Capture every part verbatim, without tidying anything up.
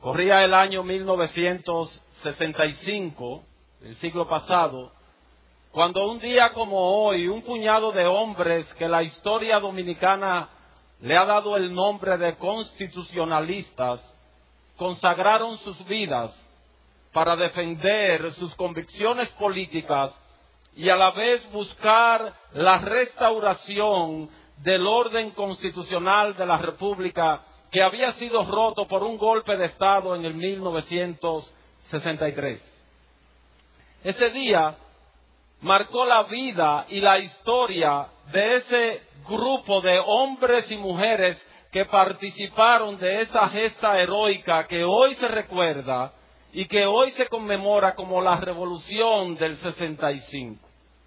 Corría el año mil novecientos sesenta y cinco, el siglo pasado, cuando un día como hoy, un puñado de hombres que la historia dominicana le ha dado el nombre de constitucionalistas, consagraron sus vidas para defender sus convicciones políticas y a la vez buscar la restauración del orden constitucional de la República que había sido roto por un golpe de Estado en el mil novecientos sesenta y tres. Ese día marcó la vida y la historia de ese grupo de hombres y mujeres que participaron de esa gesta heroica que hoy se recuerda y que hoy se conmemora como la Revolución del sesenta y cinco.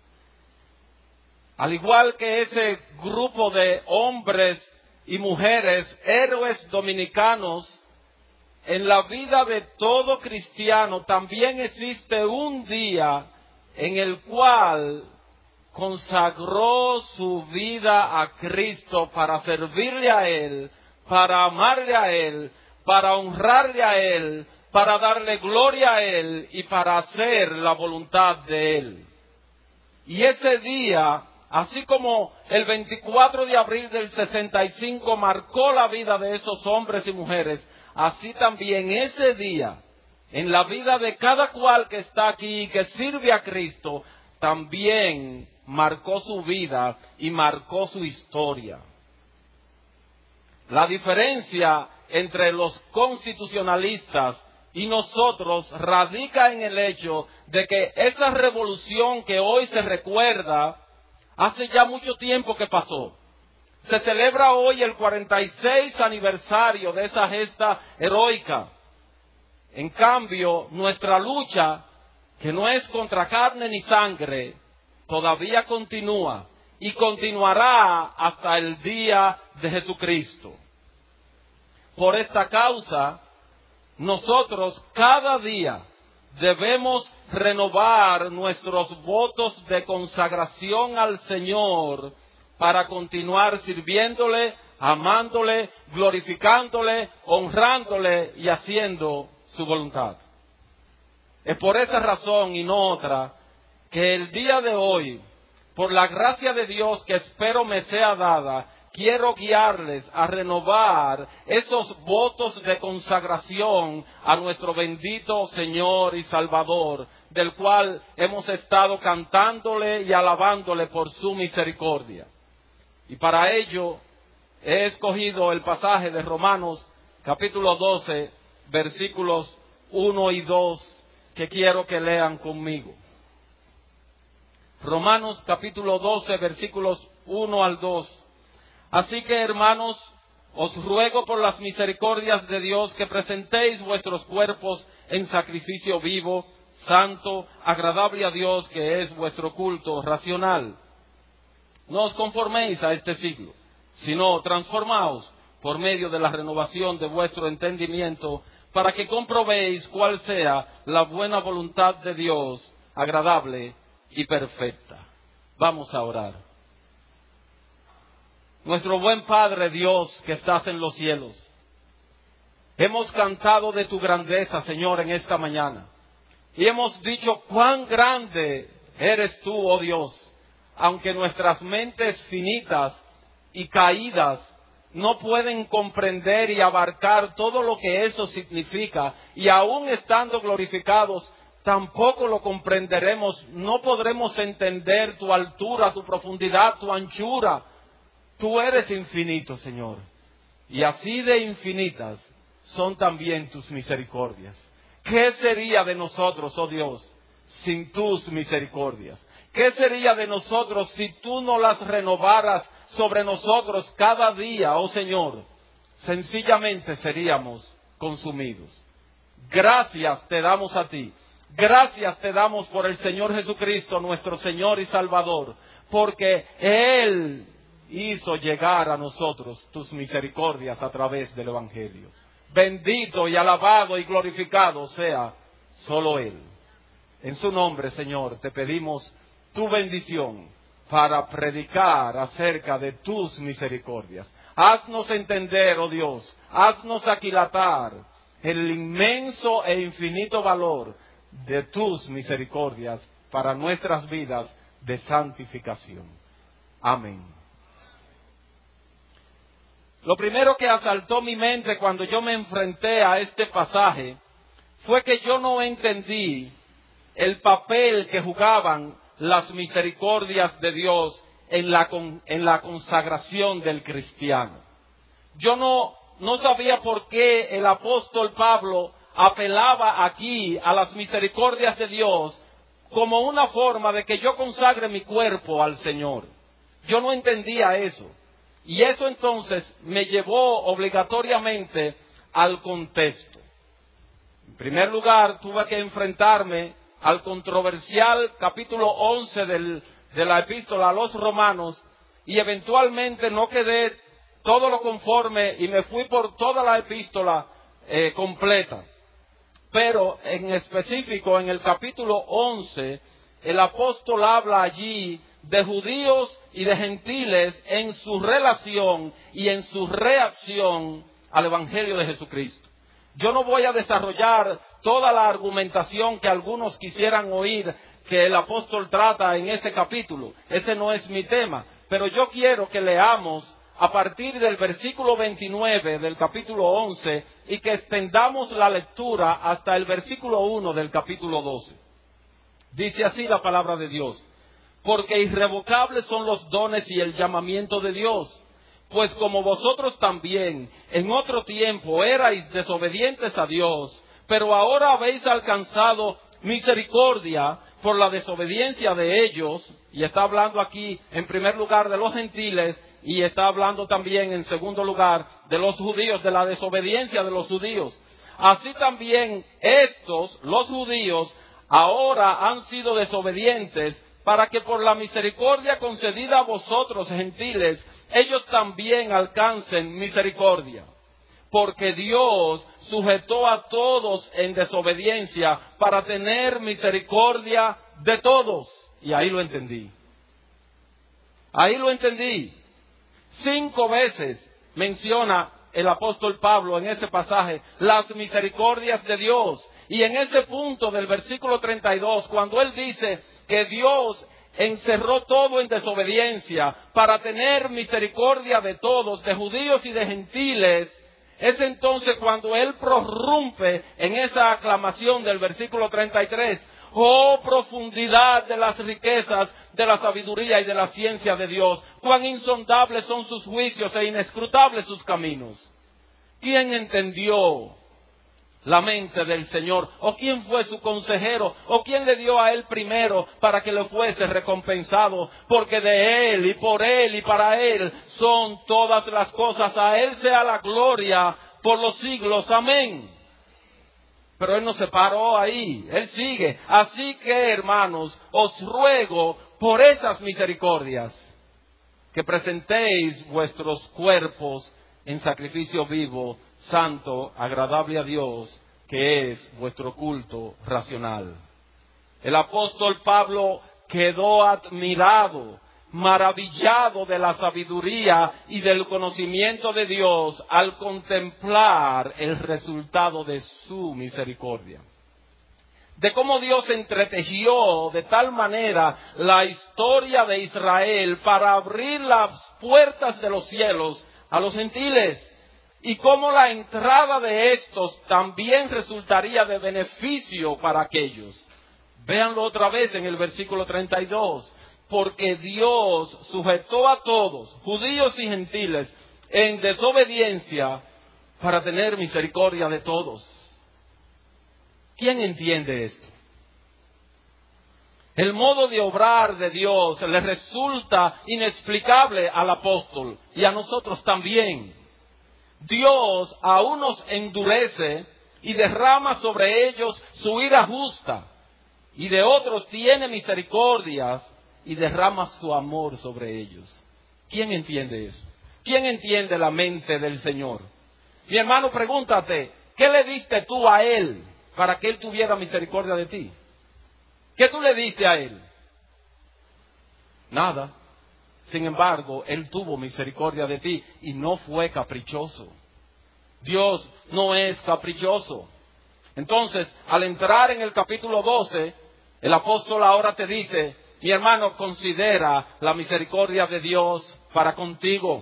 Al igual que ese grupo de hombres y mujeres, héroes dominicanos, en la vida de todo cristiano también existe un día en el cual consagró su vida a Cristo para servirle a Él, para amarle a Él, para honrarle a Él, para darle gloria a Él y para hacer la voluntad de Él. Y ese día, así como el veinticuatro de abril del sesenta y cinco marcó la vida de esos hombres y mujeres, así también ese día, en la vida de cada cual que está aquí y que sirve a Cristo, también marcó su vida y marcó su historia. La diferencia entre los constitucionalistas y nosotros radica en el hecho de que esa revolución que hoy se recuerda, hace ya mucho tiempo que pasó. Se celebra hoy el cuarenta y seis aniversario de esa gesta heroica. En cambio, nuestra lucha, que no es contra carne ni sangre, todavía continúa y continuará hasta el día de Jesucristo. Por esta causa, nosotros cada día debemos renovar nuestros votos de consagración al Señor para continuar sirviéndole, amándole, glorificándole, honrándole y haciendo su voluntad. Es por esa razón y no otra que el día de hoy, por la gracia de Dios que espero me sea dada, quiero guiarles a renovar esos votos de consagración a nuestro bendito Señor y Salvador, del cual hemos estado cantándole y alabándole por su misericordia. Y para ello he escogido el pasaje de Romanos capítulo doce, versículos uno y dos, que quiero que lean conmigo. Romanos capítulo doce, versículos uno al dos. Así que, hermanos, os ruego por las misericordias de Dios que presentéis vuestros cuerpos en sacrificio vivo, santo, agradable a Dios, que es vuestro culto racional. No os conforméis a este siglo, sino transformaos por medio de la renovación de vuestro entendimiento, para que comprobéis cuál sea la buena voluntad de Dios, agradable y perfecta. Vamos a orar. Nuestro buen Padre Dios que estás en los cielos, hemos cantado de tu grandeza, Señor, en esta mañana. Y hemos dicho cuán grande eres tú, oh Dios, aunque nuestras mentes finitas y caídas no pueden comprender y abarcar todo lo que eso significa, y aún estando glorificados, tampoco lo comprenderemos, no podremos entender tu altura, tu profundidad, tu anchura. Tú eres infinito, Señor, y así de infinitas son también tus misericordias. ¿Qué sería de nosotros, oh Dios, sin tus misericordias? ¿Qué sería de nosotros si tú no las renovaras sobre nosotros cada día, oh Señor? Sencillamente seríamos consumidos. Gracias te damos a ti. Gracias te damos por el Señor Jesucristo, nuestro Señor y Salvador, porque Él hizo llegar a nosotros tus misericordias a través del Evangelio. Bendito y alabado y glorificado sea solo Él. En su nombre, Señor, te pedimos tu bendición para predicar acerca de tus misericordias. Haznos entender, oh Dios, haznos aquilatar el inmenso e infinito valor de tus misericordias para nuestras vidas de santificación. Amén. Lo primero que asaltó mi mente cuando yo me enfrenté a este pasaje fue que yo no entendí el papel que jugaban las misericordias de Dios en la, en la consagración del cristiano. Yo no, no sabía por qué el apóstol Pablo apelaba aquí a las misericordias de Dios como una forma de que yo consagre mi cuerpo al Señor. Yo no entendía eso. Y eso entonces me llevó obligatoriamente al contexto. En primer lugar, tuve que enfrentarme al controversial capítulo once del, de la epístola a los romanos, y eventualmente no quedé todo lo conforme y me fui por toda la epístola eh, completa. Pero en específico en el capítulo once, el apóstol habla allí de judíos y de gentiles en su relación y en su reacción al Evangelio de Jesucristo. Yo no voy a desarrollar toda la argumentación que algunos quisieran oír que el apóstol trata en ese capítulo. Ese no es mi tema. Pero yo quiero que leamos a partir del versículo veintinueve del capítulo once y que extendamos la lectura hasta el versículo uno del capítulo doce. Dice así la palabra de Dios: porque irrevocables son los dones y el llamamiento de Dios. Pues como vosotros también en otro tiempo erais desobedientes a Dios, pero ahora habéis alcanzado misericordia por la desobediencia de ellos, y está hablando aquí en primer lugar de los gentiles, y está hablando también en segundo lugar de los judíos, de la desobediencia de los judíos. Así también estos, los judíos, ahora han sido desobedientes, para que por la misericordia concedida a vosotros, gentiles, ellos también alcancen misericordia. Porque Dios sujetó a todos en desobediencia para tener misericordia de todos. Y ahí lo entendí. Ahí lo entendí. Cinco veces menciona el apóstol Pablo en ese pasaje las misericordias de Dios. Y en ese punto del versículo treinta y dos, cuando él dice que Dios encerró todo en desobediencia para tener misericordia de todos, de judíos y de gentiles, es entonces cuando él prorrumpe en esa aclamación del versículo treinta y tres. Oh, profundidad de las riquezas, de la sabiduría y de la ciencia de Dios. Cuán insondables son sus juicios e inescrutables sus caminos. ¿Quién entendió la mente del Señor? ¿O quién fue su consejero? ¿O quién le dio a él primero para que le fuese recompensado? Porque de él y por él y para él son todas las cosas. A él sea la gloria por los siglos. Amén. Pero él no se paró ahí, él sigue. Así que, hermanos, os ruego por esas misericordias que presentéis vuestros cuerpos en sacrificio vivo, santo, agradable a Dios, que es vuestro culto racional. El apóstol Pablo quedó admirado, maravillado de la sabiduría y del conocimiento de Dios al contemplar el resultado de su misericordia. De cómo Dios entretejió de tal manera la historia de Israel para abrir las puertas de los cielos a los gentiles, y cómo la entrada de estos también resultaría de beneficio para aquellos. Véanlo otra vez en el versículo treinta y dos. Porque Dios sujetó a todos, judíos y gentiles, en desobediencia para tener misericordia de todos. ¿Quién entiende esto? El modo de obrar de Dios le resulta inexplicable al apóstol y a nosotros también. Dios a unos endurece y derrama sobre ellos su ira justa, y de otros tiene misericordias y derrama su amor sobre ellos. ¿Quién entiende eso? ¿Quién entiende la mente del Señor? Mi hermano, pregúntate, ¿qué le diste tú a Él para que Él tuviera misericordia de ti? ¿Qué tú le diste a Él? Nada. Sin embargo, Él tuvo misericordia de ti y no fue caprichoso. Dios no es caprichoso. Entonces, al entrar en el capítulo doce, el apóstol ahora te dice, mi hermano, considera la misericordia de Dios para contigo.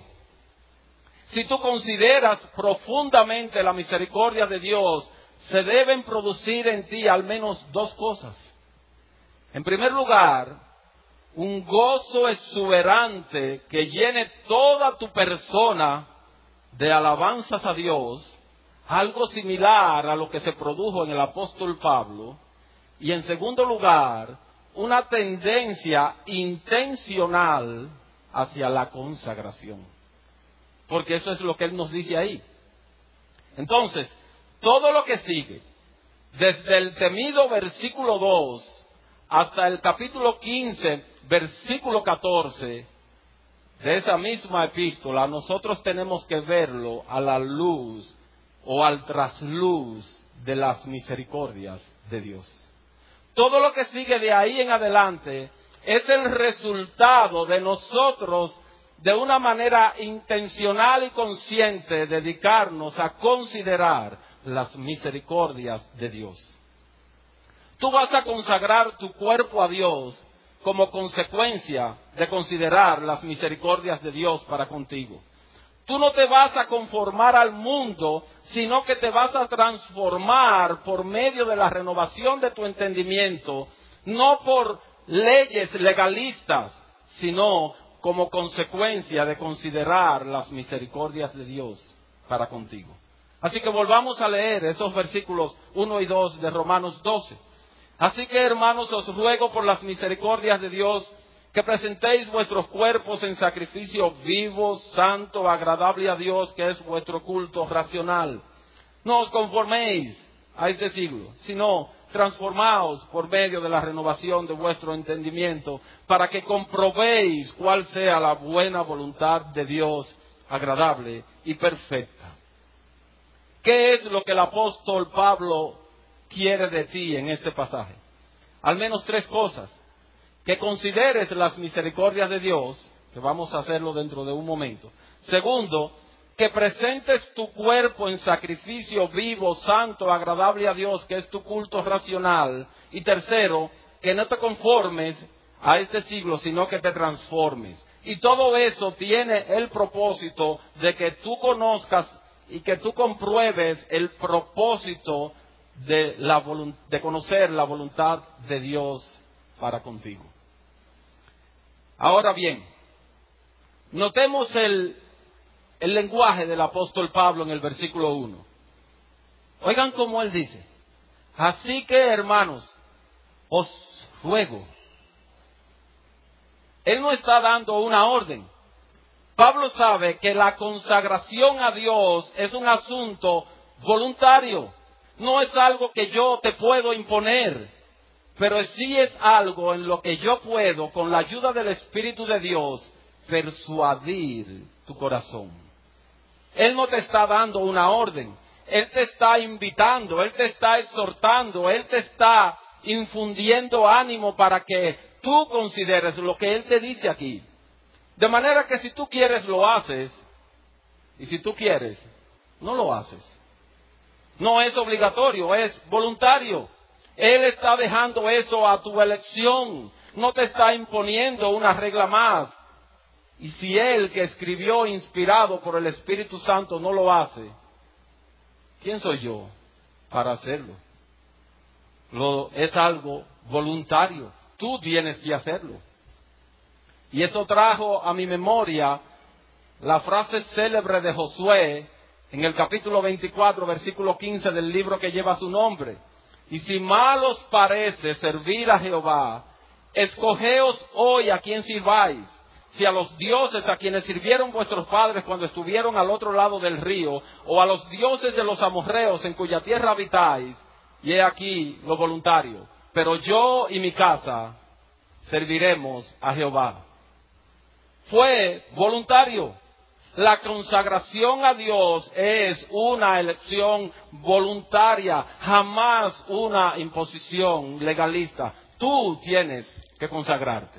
Si tú consideras profundamente la misericordia de Dios, se deben producir en ti al menos dos cosas. En primer lugar, un gozo exuberante que llene toda tu persona de alabanzas a Dios, algo similar a lo que se produjo en el apóstol Pablo. Y en segundo lugar, una tendencia intencional hacia la consagración. Porque eso es lo que él nos dice ahí. Entonces, todo lo que sigue, desde el temido versículo dos hasta el capítulo quince, versículo catorce, de esa misma epístola, nosotros tenemos que verlo a la luz o al trasluz de las misericordias de Dios. Todo lo que sigue de ahí en adelante es el resultado de nosotros, de una manera intencional y consciente, dedicarnos a considerar las misericordias de Dios. Tú vas a consagrar tu cuerpo a Dios como consecuencia de considerar las misericordias de Dios para contigo. Tú no te vas a conformar al mundo, sino que te vas a transformar por medio de la renovación de tu entendimiento, no por leyes legalistas, sino como consecuencia de considerar las misericordias de Dios para contigo. Así que volvamos a leer esos versículos uno y dos de Romanos doce. Así que, hermanos, os ruego por las misericordias de Dios que presentéis vuestros cuerpos en sacrificio vivo, santo, agradable a Dios, que es vuestro culto racional. No os conforméis a este siglo, sino transformaos por medio de la renovación de vuestro entendimiento, para que comprobéis cuál sea la buena voluntad de Dios, agradable y perfecta. ¿Qué es lo que el apóstol Pablo quiere de ti en este pasaje? Al menos tres cosas. Que consideres las misericordias de Dios, que vamos a hacerlo dentro de un momento. Segundo, que presentes tu cuerpo en sacrificio vivo, santo, agradable a Dios, que es tu culto racional. Y tercero, que no te conformes a este siglo, sino que te transformes. Y todo eso tiene el propósito de que tú conozcas y que tú compruebes el propósito de, la volun- de conocer la voluntad de Dios para contigo. Ahora bien, notemos el, el lenguaje del apóstol Pablo en el versículo uno. Oigan cómo él dice: así que, hermanos, os ruego. Él no está dando una orden. Pablo sabe que la consagración a Dios es un asunto voluntario. No es algo que yo te puedo imponer, pero sí es algo en lo que yo puedo, con la ayuda del Espíritu de Dios, persuadir tu corazón. Él no te está dando una orden. Él te está invitando, Él te está exhortando, Él te está infundiendo ánimo para que tú consideres lo que Él te dice aquí. De manera que si tú quieres, lo haces. Y si tú quieres, no lo haces. No es obligatorio, es voluntario. Él está dejando eso a tu elección. No te está imponiendo una regla más. Y si Él, que escribió inspirado por el Espíritu Santo, no lo hace, ¿quién soy yo para hacerlo? Lo, es algo voluntario. Tú tienes que hacerlo. Y eso trajo a mi memoria la frase célebre de Josué en el capítulo veinticuatro, versículo quince del libro que lleva su nombre. Y si mal os parece servir a Jehová, escogeos hoy a quién sirváis. Si a los dioses a quienes sirvieron vuestros padres cuando estuvieron al otro lado del río, o a los dioses de los amorreos en cuya tierra habitáis. Y he aquí lo voluntario. Pero yo y mi casa serviremos a Jehová. Fue voluntario. La consagración a Dios es una elección voluntaria, jamás una imposición legalista. Tú tienes que consagrarte.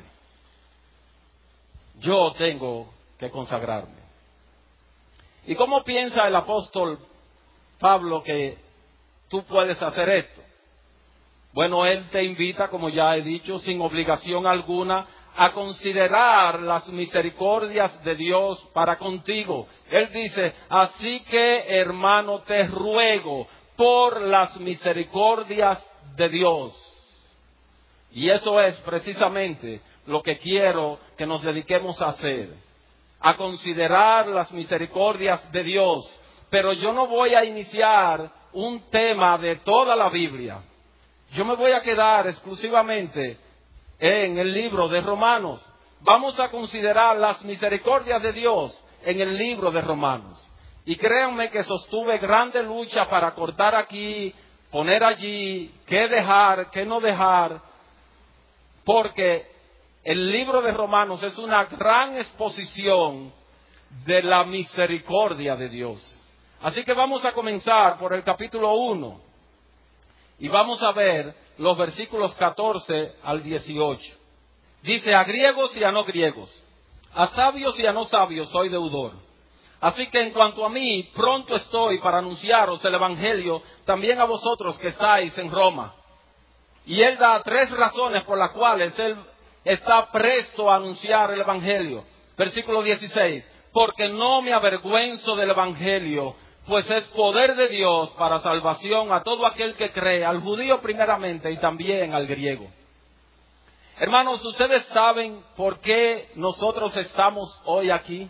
Yo tengo que consagrarme. ¿Y cómo piensa el apóstol Pablo, que tú puedes hacer esto? Bueno, él te invita, como ya he dicho, sin obligación alguna, a considerar las misericordias de Dios para contigo. Él dice, así que, hermano, te ruego por las misericordias de Dios. Y eso es precisamente lo que quiero que nos dediquemos a hacer, a considerar las misericordias de Dios. Pero yo no voy a iniciar un tema de toda la Biblia. Yo me voy a quedar exclusivamente en el libro de Romanos. Vamos a considerar las misericordias de Dios en el libro de Romanos. Y créanme que sostuve grande lucha para cortar aquí, poner allí, qué dejar, qué no dejar, porque el libro de Romanos es una gran exposición de la misericordia de Dios. Así que vamos a comenzar por el capítulo uno y vamos a ver los versículos catorce al dieciocho. Dice, a griegos y a no griegos, a sabios y a no sabios soy deudor. Así que en cuanto a mí, pronto estoy para anunciaros el evangelio también a vosotros que estáis en Roma. Y él da tres razones por las cuales él está presto a anunciar el evangelio. Versículo dieciséis, porque no me avergüenzo del evangelio, pues es poder de Dios para salvación a todo aquel que cree, al judío primeramente y también al griego. Hermanos, ¿ustedes saben por qué nosotros estamos hoy aquí?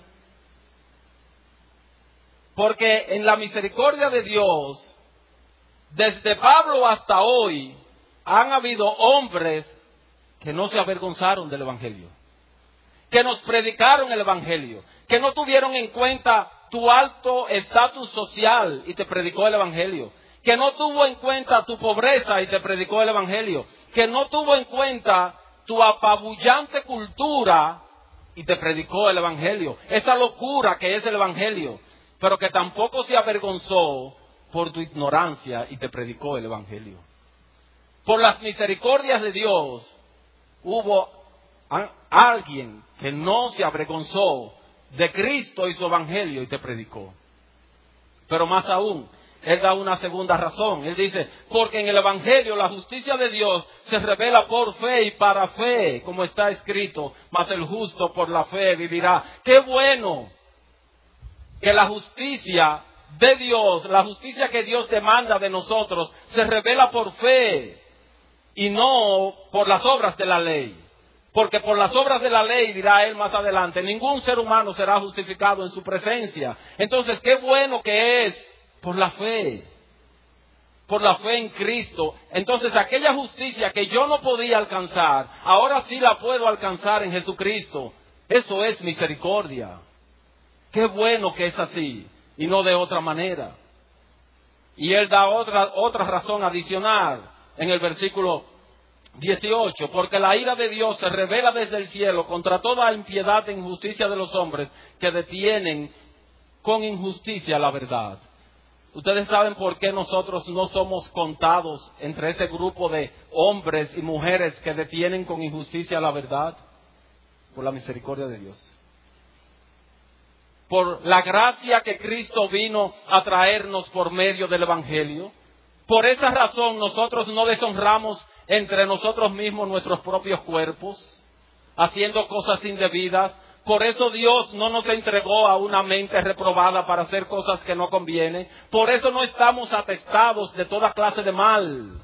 Porque en la misericordia de Dios, desde Pablo hasta hoy, han habido hombres que no se avergonzaron del evangelio, que nos predicaron el evangelio, que no tuvieron en cuenta tu alto estatus social y te predicó el evangelio, que no tuvo en cuenta tu pobreza y te predicó el evangelio, que no tuvo en cuenta tu apabullante cultura y te predicó el evangelio, esa locura que es el evangelio, pero que tampoco se avergonzó por tu ignorancia y te predicó el evangelio. Por las misericordias de Dios hubo alguien que no se avergonzó de Cristo y su evangelio y te predicó. Pero más aún, él da una segunda razón. Él dice, porque en el evangelio la justicia de Dios se revela por fe y para fe, como está escrito, mas el justo por la fe vivirá. ¡Qué bueno que la justicia de Dios, la justicia que Dios demanda de nosotros, se revela por fe y no por las obras de la ley! Porque por las obras de la ley, dirá él más adelante, ningún ser humano será justificado en su presencia. Entonces, qué bueno que es por la fe, por la fe en Cristo. Entonces, aquella justicia que yo no podía alcanzar, ahora sí la puedo alcanzar en Jesucristo. Eso es misericordia. Qué bueno que es así y no de otra manera. Y él da otra, otra razón adicional en el versículo dieciocho, porque la ira de Dios se revela desde el cielo contra toda impiedad e injusticia de los hombres que detienen con injusticia la verdad. Ustedes saben por qué nosotros no somos contados entre ese grupo de hombres y mujeres que detienen con injusticia la verdad. Por la misericordia de Dios. Por la gracia que Cristo vino a traernos por medio del evangelio. Por esa razón nosotros no deshonramos entre nosotros mismos nuestros propios cuerpos, haciendo cosas indebidas. Por eso Dios no nos entregó a una mente reprobada para hacer cosas que no convienen. Por eso no estamos atestados de toda clase de mal.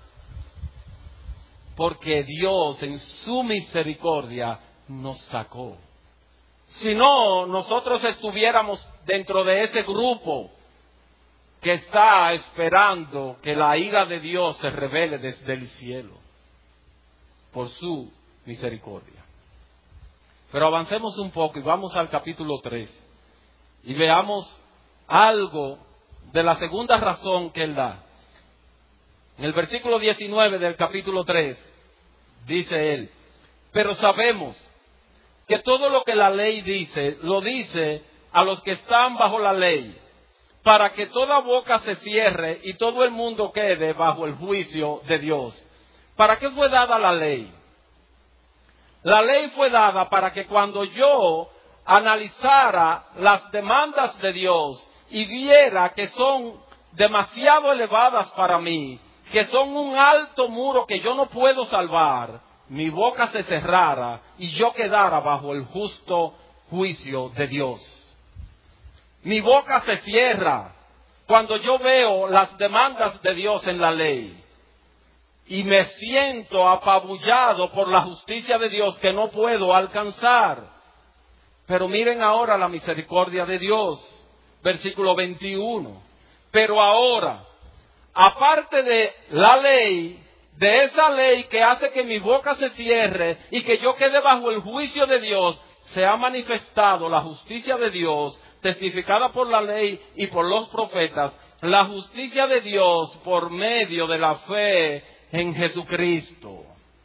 Porque Dios en su misericordia nos sacó. Si no, nosotros estuviéramos dentro de ese grupo que está esperando que la ira de Dios se revele desde el cielo por su misericordia. Pero avancemos un poco y vamos al capítulo tres y veamos algo de la segunda razón que él da. En el versículo diecinueve del capítulo tres dice él, pero sabemos que todo lo que la ley dice, lo dice a los que están bajo la ley, para que toda boca se cierre y todo el mundo quede bajo el juicio de Dios. ¿Para qué fue dada la ley? La ley fue dada para que cuando yo analizara las demandas de Dios y viera que son demasiado elevadas para mí, que son un alto muro que yo no puedo salvar, mi boca se cerrara y yo quedara bajo el justo juicio de Dios. Mi boca se cierra cuando yo veo las demandas de Dios en la ley y me siento apabullado por la justicia de Dios que no puedo alcanzar. Pero miren ahora la misericordia de Dios, versículo veintiuno. Pero ahora, aparte de la ley, de esa ley que hace que mi boca se cierre y que yo quede bajo el juicio de Dios, se ha manifestado la justicia de Dios, testificada por la ley y por los profetas, la justicia de Dios por medio de la fe en Jesucristo.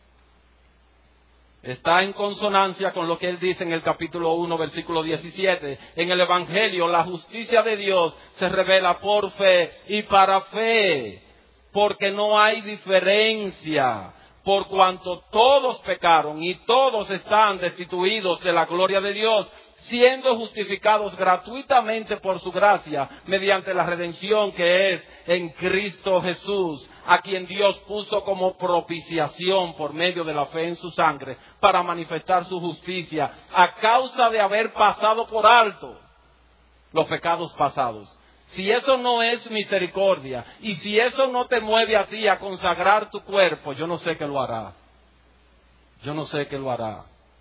Está en consonancia con lo que él dice en el capítulo uno, versículo diecisiete. En el Evangelio, la justicia de Dios se revela por fe y para fe, porque no hay diferencia, por cuanto todos pecaron y todos están destituidos de la gloria de Dios, siendo justificados gratuitamente por su gracia, mediante la redención que es en Cristo Jesús, a quien Dios puso como propiciación por medio de la fe en su sangre, para manifestar su justicia, a causa de haber pasado por alto los pecados pasados. Si eso no es misericordia, y si eso no te mueve a ti a consagrar tu cuerpo, yo no sé qué lo hará. Yo no sé qué lo hará.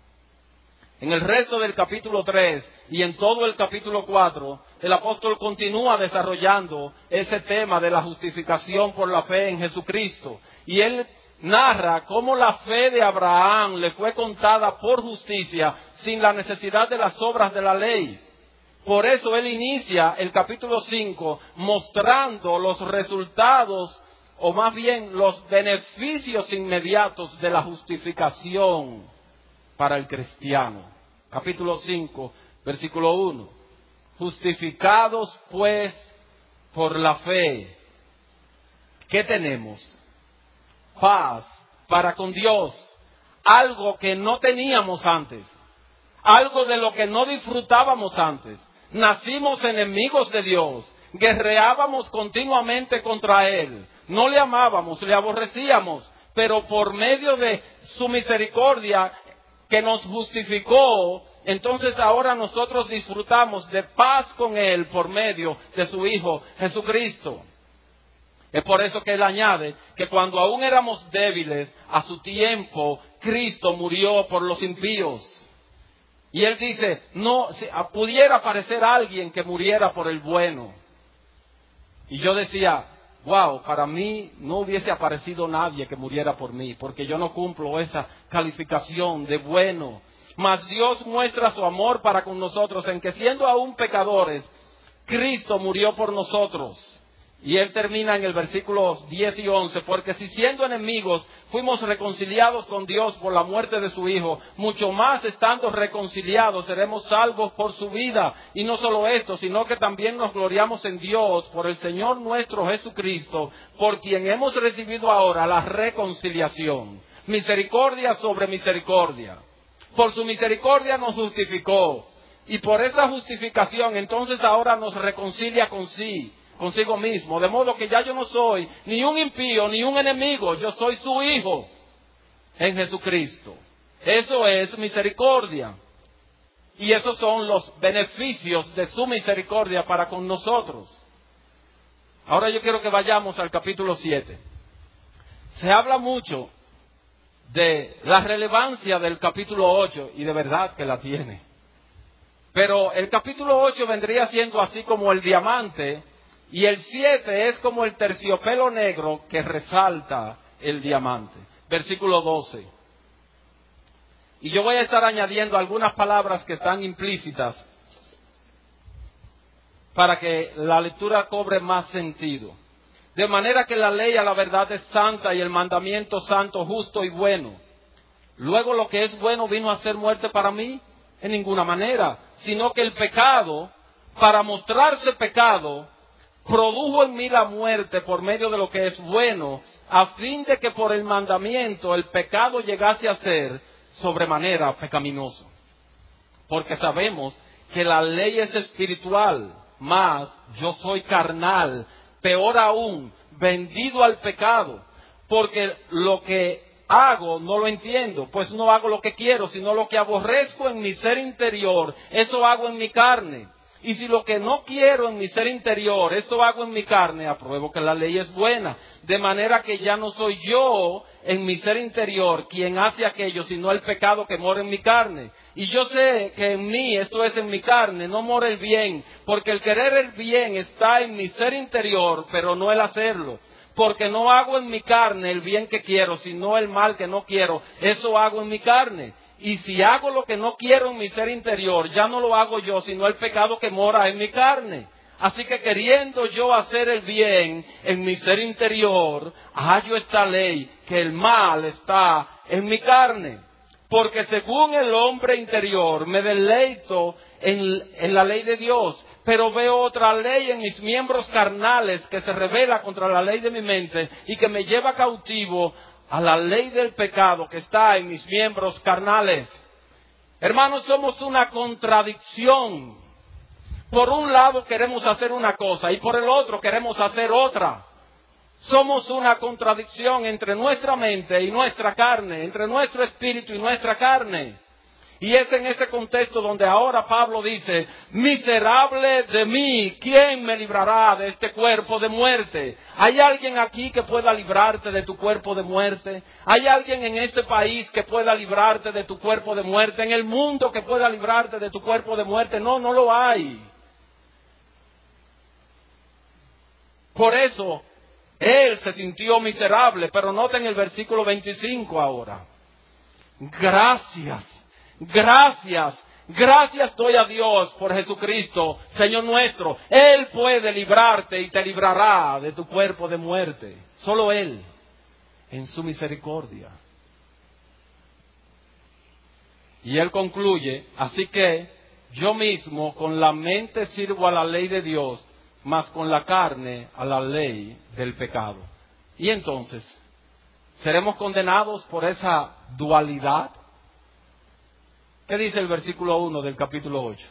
En el resto del capítulo tres y en todo el capítulo cuatro, el apóstol continúa desarrollando ese tema de la justificación por la fe en Jesucristo. Y él narra cómo la fe de Abraham le fue contada por justicia sin la necesidad de las obras de la ley. Por eso él inicia el capítulo cinco mostrando los resultados, o más bien los beneficios inmediatos de la justificación para el cristiano. Capítulo cinco, versículo uno. Justificados pues por la fe, ¿qué tenemos? Paz para con Dios, algo que no teníamos antes, algo de lo que no disfrutábamos antes. Nacimos enemigos de Dios, guerreábamos continuamente contra Él, no le amábamos, le aborrecíamos, pero por medio de su misericordia que nos justificó, entonces ahora nosotros disfrutamos de paz con Él por medio de su Hijo Jesucristo. Es por eso que Él añade que cuando aún éramos débiles, a su tiempo, Cristo murió por los impíos. Y Él dice, no, si pudiera aparecer alguien que muriera por el bueno. Y yo decía, wow, para mí no hubiese aparecido nadie que muriera por mí, porque yo no cumplo esa calificación de bueno. Mas Dios muestra su amor para con nosotros en que siendo aún pecadores, Cristo murió por nosotros. Y Él termina en el versículo diez y once, porque si siendo enemigos fuimos reconciliados con Dios por la muerte de su Hijo, mucho más estando reconciliados seremos salvos por su vida. Y no solo esto, sino que también nos gloriamos en Dios por el Señor nuestro Jesucristo, por quien hemos recibido ahora la reconciliación. Misericordia sobre misericordia. Por su misericordia nos justificó. Y por esa justificación entonces ahora nos reconcilia con sí. consigo mismo, de modo que ya yo no soy ni un impío ni un enemigo, yo soy su hijo en Jesucristo. Eso es misericordia. Y esos son los beneficios de su misericordia para con nosotros. Ahora yo quiero que vayamos al capítulo siete. Se habla mucho de la relevancia del capítulo ocho, y de verdad que la tiene. Pero el capítulo ocho vendría siendo así como el diamante, y el siete es como el terciopelo negro que resalta el diamante. Versículo doce. Y yo voy a estar añadiendo algunas palabras que están implícitas para que la lectura cobre más sentido. De manera que la ley a la verdad es santa y el mandamiento santo, justo y bueno. Luego lo que es bueno vino a ser muerte para mí, en ninguna manera, sino que el pecado, para mostrarse pecado, produjo en mí la muerte por medio de lo que es bueno, a fin de que por el mandamiento el pecado llegase a ser sobremanera pecaminoso. Porque sabemos que la ley es espiritual, mas yo soy carnal, peor aún, vendido al pecado, porque lo que hago no lo entiendo, pues no hago lo que quiero, sino lo que aborrezco en mi ser interior, eso hago en mi carne. Y si lo que no quiero en mi ser interior, esto hago en mi carne, apruebo que la ley es buena. De manera que ya no soy yo en mi ser interior quien hace aquello, sino el pecado que mora en mi carne. Y yo sé que en mí, esto es en mi carne, no mora el bien, porque el querer el bien está en mi ser interior, pero no el hacerlo. Porque no hago en mi carne el bien que quiero, sino el mal que no quiero, eso hago en mi carne. Y si hago lo que no quiero en mi ser interior, ya no lo hago yo, sino el pecado que mora en mi carne. Así que queriendo yo hacer el bien en mi ser interior, hallo esta ley, que el mal está en mi carne. Porque según el hombre interior me deleito en, en la ley de Dios, pero veo otra ley en mis miembros carnales que se revela contra la ley de mi mente y que me lleva cautivo a la ley del pecado que está en mis miembros carnales. Hermanos, somos una contradicción. Por un lado queremos hacer una cosa y por el otro queremos hacer otra. Somos una contradicción entre nuestra mente y nuestra carne, entre nuestro espíritu y nuestra carne. Y es en ese contexto donde ahora Pablo dice, miserable de mí, ¿quién me librará de este cuerpo de muerte? ¿Hay alguien aquí que pueda librarte de tu cuerpo de muerte? ¿Hay alguien en este país que pueda librarte de tu cuerpo de muerte? ¿En el mundo que pueda librarte de tu cuerpo de muerte? No, no lo hay. Por eso, él se sintió miserable, pero noten el versículo veinticinco ahora. Gracias. Gracias, gracias doy a Dios por Jesucristo, Señor nuestro. Él puede librarte y te librará de tu cuerpo de muerte. Solo Él, en su misericordia. Y Él concluye, así que yo mismo con la mente sirvo a la ley de Dios, mas con la carne a la ley del pecado. Y entonces, ¿seremos condenados por esa dualidad? ¿Qué dice el versículo uno del capítulo ocho?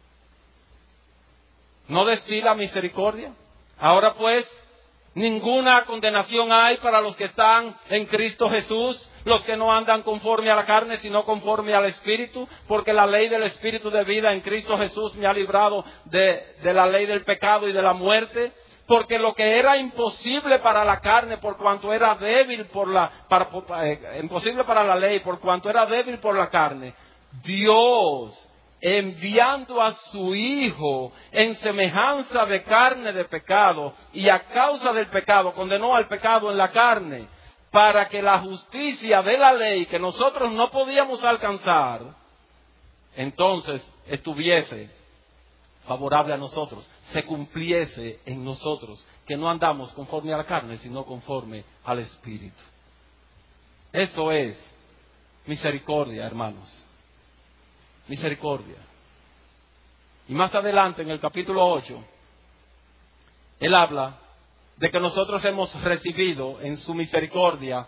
¿No destila misericordia? Ahora pues, ninguna condenación hay para los que están en Cristo Jesús, los que no andan conforme a la carne, sino conforme al Espíritu, porque la ley del Espíritu de vida en Cristo Jesús me ha librado de, de la ley del pecado y de la muerte. Porque lo que era imposible para la carne, por cuanto era débil por la, para, eh, imposible para la ley, por cuanto era débil por la carne, Dios, enviando a su Hijo en semejanza de carne de pecado, y a causa del pecado, condenó al pecado en la carne, para que la justicia de la ley que nosotros no podíamos alcanzar, entonces estuviese favorable a nosotros, se cumpliese en nosotros, que no andamos conforme a la carne, sino conforme al Espíritu. Eso es misericordia, hermanos. Misericordia. Y más adelante en el capítulo ocho, él habla de que nosotros hemos recibido en su misericordia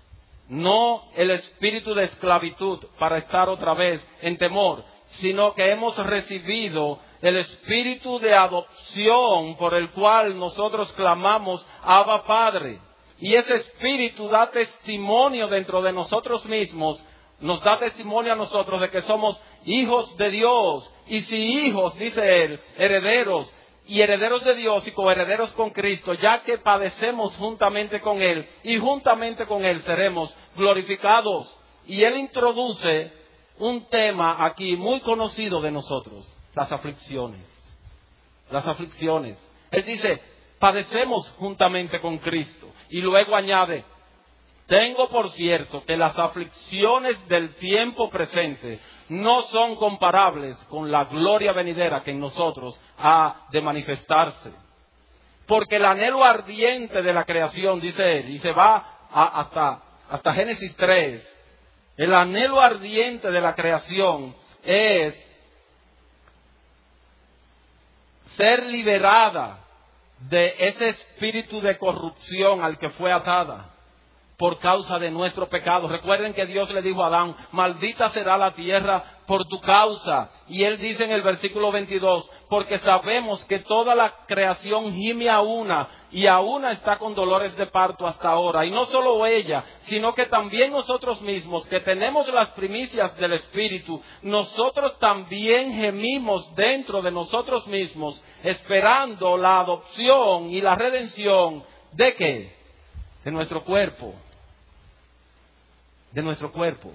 no el espíritu de esclavitud para estar otra vez en temor, sino que hemos recibido el espíritu de adopción por el cual nosotros clamamos Abba Padre. Y ese espíritu da testimonio dentro de nosotros mismos, nos da testimonio a nosotros de que somos hijos de Dios. Y si hijos, dice él, herederos, y herederos de Dios y coherederos con Cristo, ya que padecemos juntamente con Él, y juntamente con Él seremos glorificados. Y Él introduce un tema aquí muy conocido de nosotros, las aflicciones. Las aflicciones. Él dice, padecemos juntamente con Cristo. Y luego añade, tengo por cierto que las aflicciones del tiempo presente no son comparables con la gloria venidera que en nosotros ha de manifestarse. Porque el anhelo ardiente de la creación, dice él, y se va a, hasta, hasta Génesis tres, el anhelo ardiente de la creación es ser liberada de ese espíritu de corrupción al que fue atada. por causa de nuestro pecado. Recuerden que Dios le dijo a Adán, maldita será la tierra por tu causa. Y él dice en el versículo veintidós, porque sabemos que toda la creación gime a una, y a una está con dolores de parto hasta ahora. Y no solo ella, sino que también nosotros mismos, que tenemos las primicias del Espíritu, nosotros también gemimos dentro de nosotros mismos, esperando la adopción y la redención. ¿De qué? De nuestro cuerpo. De nuestro cuerpo.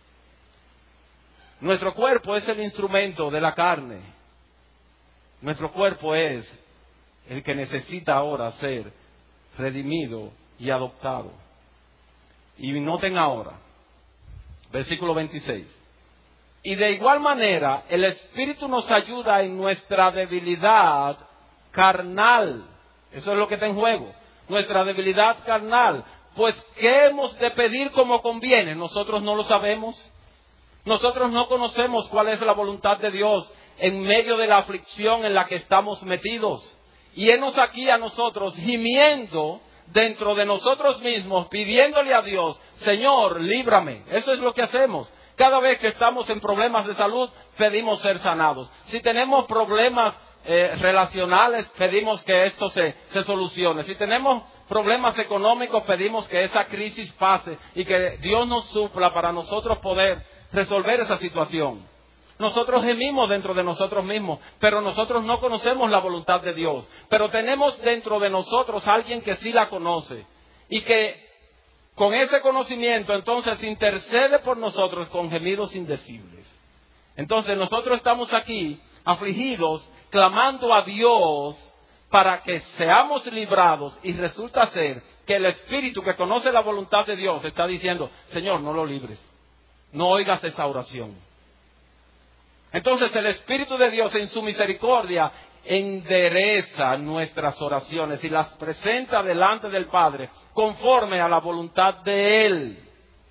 Nuestro cuerpo es el instrumento de la carne. Nuestro cuerpo es el que necesita ahora ser redimido y adoptado. Y noten ahora, versículo veintiséis. Y de igual manera, el Espíritu nos ayuda en nuestra debilidad carnal. Eso es lo que está en juego. Nuestra debilidad carnal. Pues, ¿qué hemos de pedir como conviene? Nosotros no lo sabemos. Nosotros no conocemos cuál es la voluntad de Dios en medio de la aflicción en la que estamos metidos. Y henos aquí a nosotros gimiendo dentro de nosotros mismos, pidiéndole a Dios, Señor, líbrame. Eso es lo que hacemos. Cada vez que estamos en problemas de salud, pedimos ser sanados. Si tenemos problemas eh, relacionales, pedimos que esto se, se solucione. Si tenemos problemas económicos, pedimos que esa crisis pase y que Dios nos supla para nosotros poder resolver esa situación. Nosotros gemimos dentro de nosotros mismos, pero nosotros no conocemos la voluntad de Dios. Pero tenemos dentro de nosotros alguien que sí la conoce y que con ese conocimiento entonces intercede por nosotros con gemidos indecibles. Entonces nosotros estamos aquí afligidos, clamando a Dios para que seamos librados, y resulta ser que el Espíritu que conoce la voluntad de Dios está diciendo, Señor, no lo libres, no oigas esa oración. Entonces el Espíritu de Dios en su misericordia endereza nuestras oraciones y las presenta delante del Padre conforme a la voluntad de Él.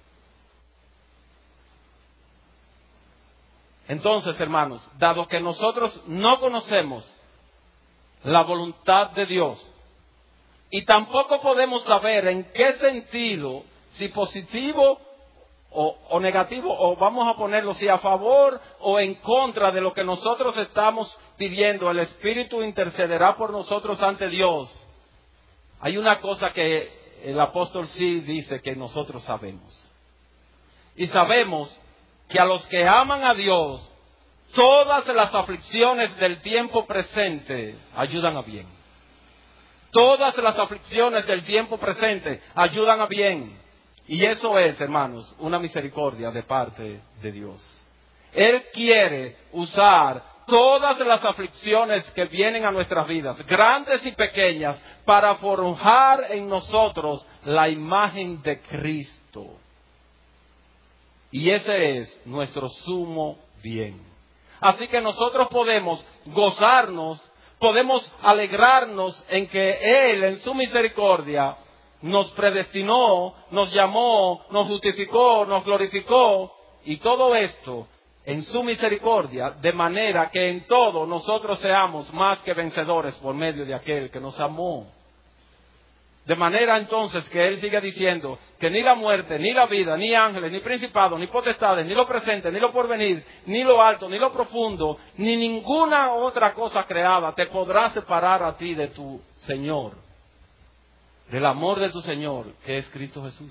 Entonces, hermanos, dado que nosotros no conocemos la voluntad de Dios y tampoco podemos saber en qué sentido, si positivo O, o negativo, o vamos a ponerlo si a favor o en contra de lo que nosotros estamos pidiendo, el Espíritu intercederá por nosotros ante Dios. Hay una cosa que el apóstol sí dice que nosotros sabemos. Y sabemos que a los que aman a Dios, todas las aflicciones del tiempo presente ayudan a bien. Todas las aflicciones del tiempo presente ayudan a bien. Y eso es, hermanos, una misericordia de parte de Dios. Él quiere usar todas las aflicciones que vienen a nuestras vidas, grandes y pequeñas, para forjar en nosotros la imagen de Cristo. Y ese es nuestro sumo bien. Así que nosotros podemos gozarnos, podemos alegrarnos en que Él, en su misericordia, nos predestinó, nos llamó, nos justificó, nos glorificó, y todo esto en su misericordia, de manera que en todo nosotros seamos más que vencedores por medio de aquel que nos amó. De manera entonces que Él sigue diciendo que ni la muerte, ni la vida, ni ángeles, ni principados, ni potestades, ni lo presente, ni lo porvenir, ni lo alto, ni lo profundo, ni ninguna otra cosa creada te podrá separar a ti de tu Señor, del amor de tu Señor, que es Cristo Jesús.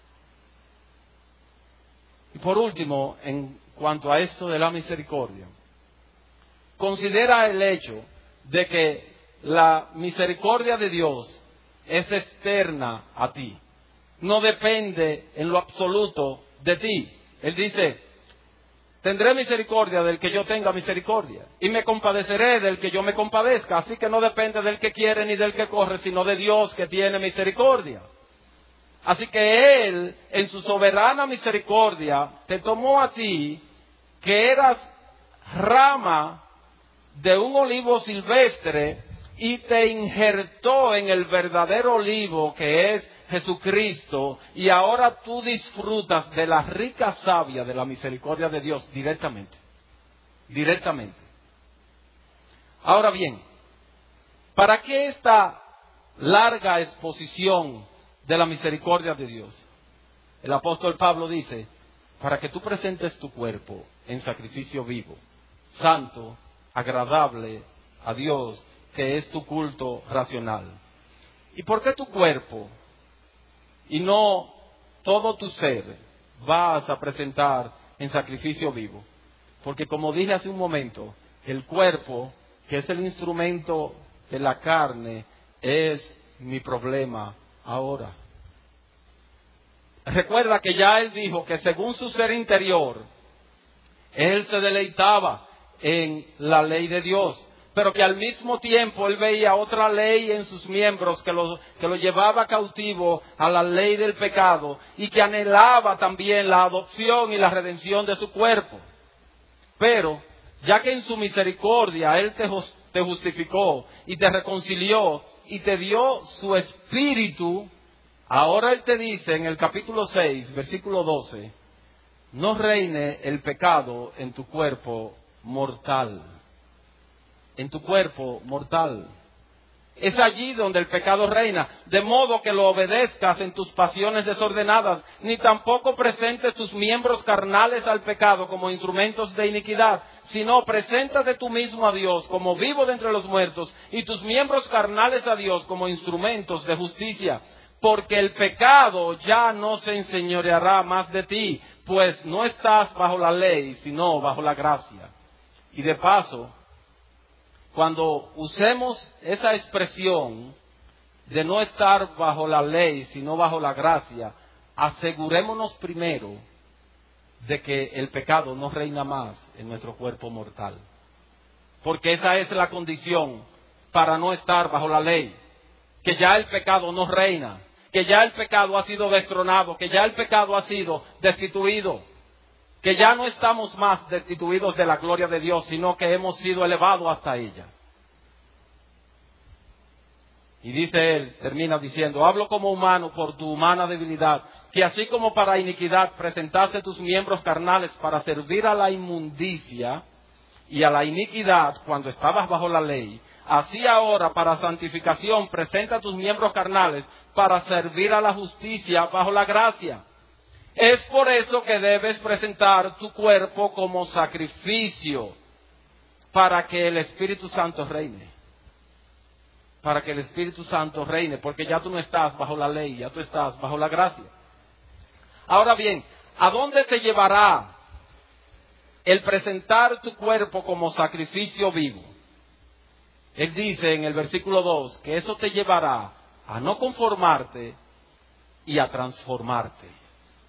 Y por último, en cuanto a esto de la misericordia, considera el hecho de que la misericordia de Dios es externa a ti. No depende en lo absoluto de ti. Él dice, tendré misericordia del que yo tenga misericordia, y me compadeceré del que yo me compadezca. Así que no depende del que quiere ni del que corre, sino de Dios que tiene misericordia. Así que Él, en su soberana misericordia, te tomó a ti, que eras rama de un olivo silvestre, y te injertó en el verdadero olivo que es Jesucristo, y ahora tú disfrutas de la rica savia de la misericordia de Dios directamente. Directamente. Ahora bien, ¿para qué esta larga exposición de la misericordia de Dios. El apóstol Pablo dice, para que tú presentes tu cuerpo en sacrificio vivo, santo, agradable a Dios, que es tu culto racional. ¿Y por qué tu cuerpo y no todo tu ser vas a presentar en sacrificio vivo? Porque como dije hace un momento, el cuerpo, que es el instrumento de la carne, es mi problema ahora. Recuerda que ya él dijo que según su ser interior, él se deleitaba en la ley de Dios, pero que al mismo tiempo él veía otra ley en sus miembros que lo, que lo llevaba cautivo a la ley del pecado y que anhelaba también la adopción y la redención de su cuerpo. Pero, ya que en su misericordia él te, te justificó y te reconcilió y te dio su espíritu, ahora él te dice en el capítulo seis, versículo doce, no reine el pecado en tu cuerpo mortal. En tu cuerpo mortal. Es allí donde el pecado reina, de modo que lo obedezcas en tus pasiones desordenadas, ni tampoco presentes tus miembros carnales al pecado como instrumentos de iniquidad, sino preséntate tú mismo a Dios como vivo de entre los muertos, y tus miembros carnales a Dios como instrumentos de justicia. Porque el pecado ya no se enseñoreará más de ti, pues no estás bajo la ley, sino bajo la gracia. Y de paso, cuando usemos esa expresión de no estar bajo la ley, sino bajo la gracia, asegurémonos primero de que el pecado no reina más en nuestro cuerpo mortal. Porque esa es la condición para no estar bajo la ley. Que ya el pecado no reina, que ya el pecado ha sido destronado, que ya el pecado ha sido destituido. Que ya no estamos más destituidos de la gloria de Dios, sino que hemos sido elevados hasta ella. Y dice él, termina diciendo, hablo como humano por tu humana debilidad, que así como para iniquidad presentaste tus miembros carnales para servir a la inmundicia y a la iniquidad cuando estabas bajo la ley, así ahora para santificación presenta tus miembros carnales para servir a la justicia bajo la gracia. Es por eso que debes presentar tu cuerpo como sacrificio para que el Espíritu Santo reine. Para que el Espíritu Santo reine, porque ya tú no estás bajo la ley, ya tú estás bajo la gracia. Ahora bien, ¿a dónde te llevará el presentar tu cuerpo como sacrificio vivo? Él dice en el versículo dos que eso te llevará a no conformarte y a transformarte.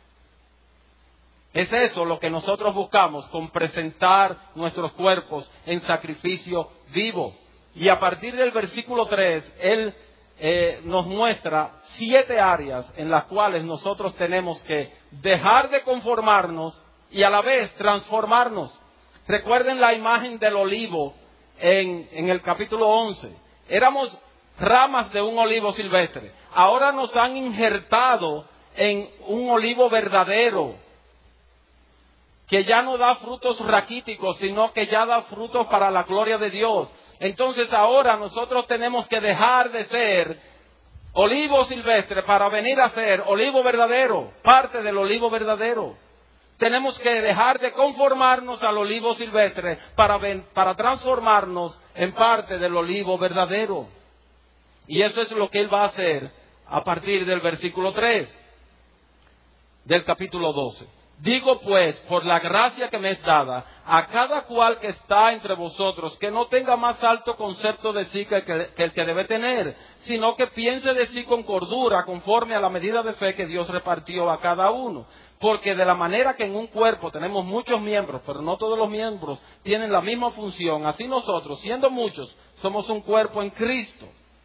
Es eso lo que nosotros buscamos con presentar nuestros cuerpos en sacrificio vivo. Y a partir del versículo tres, Él eh, nos muestra siete áreas en las cuales nosotros tenemos que dejar de conformarnos y a la vez transformarnos. Recuerden la imagen del olivo en, en el capítulo once. Éramos ramas de un olivo silvestre. Ahora nos han injertado en un olivo verdadero, que ya no da frutos raquíticos, sino que ya da frutos para la gloria de Dios. Entonces ahora nosotros tenemos que dejar de ser olivo silvestre para venir a ser olivo verdadero, parte del olivo verdadero. Tenemos que dejar de conformarnos al olivo silvestre para, para transformarnos en parte del olivo verdadero. Y eso es lo que Él va a hacer a partir del versículo tres del capítulo doce. Digo pues, por la gracia que me es dada, a cada cual que está entre vosotros, que no tenga más alto concepto de sí que el que, que el que debe tener, sino que piense de sí con cordura, conforme a la medida de fe que Dios repartió a cada uno. Porque de la manera que en un cuerpo tenemos muchos miembros, pero no todos los miembros tienen la misma función, así nosotros, siendo muchos, somos un cuerpo en Cristo.